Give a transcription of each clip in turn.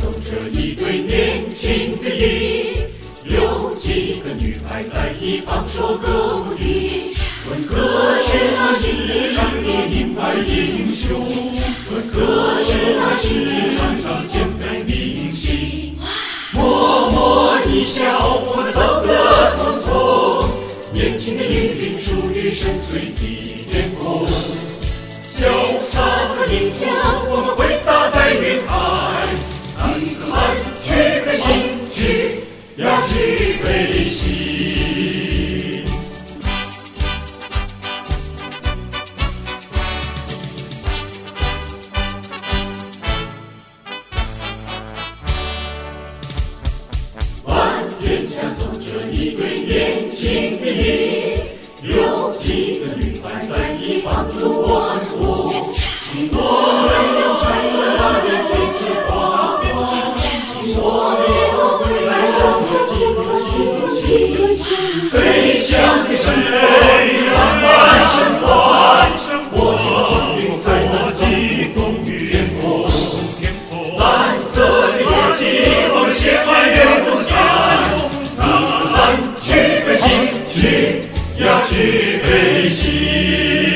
走着一对年轻的鹰，有几个女孩在一旁说个不停。问可是那世上的银牌英雄？问可是那世上健在明星？默默一笑，我们走得匆匆。年轻的英雄属于深邃的天空。潇洒的迎向，我们挥洒在云海。看，去飞行，去飞行。满天下走着一对年轻的鹰，有几个女孩在一旁祝我成功。我没有彩色的脸变成花花，我没有归来守着几颗星星。飞翔的是谁？长满身环，我听风云在那东雨天空。蓝色的耳机，我们写满月光下。去飞行，去飞行。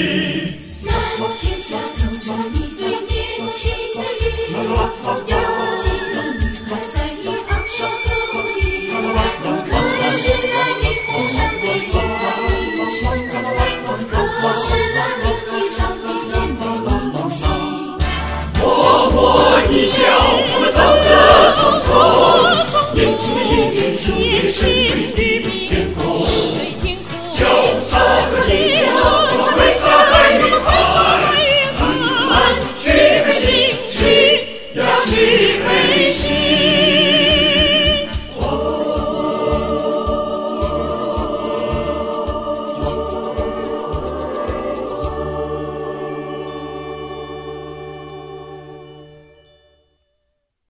一笑，我们走得匆匆。年轻的英雄属于深邃的天空。潇洒的迎向，我们挥洒在云海。去飞行，去飞行。